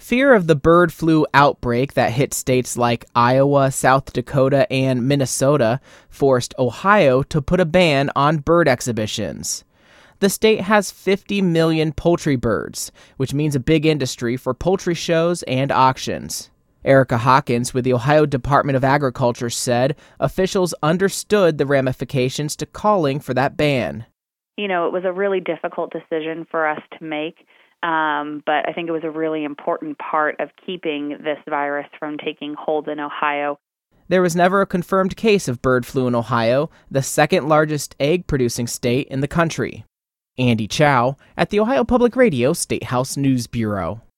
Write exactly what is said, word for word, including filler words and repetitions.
Fear of the bird flu outbreak that hit states like Iowa, South Dakota, and Minnesota forced Ohio to put a ban on bird exhibitions. The state has fifty million poultry birds, which means a big industry for poultry shows and auctions. Erica Hawkins with the Ohio Department of Agriculture said officials understood the ramifications to calling for that ban. You know, it was a really difficult decision for us to make. Um, but I think it was a really important part of keeping this virus from taking hold in Ohio. There was never a confirmed case of bird flu in Ohio, the second largest egg-producing state in the country. Andy Chow at the Ohio Public Radio State House News Bureau.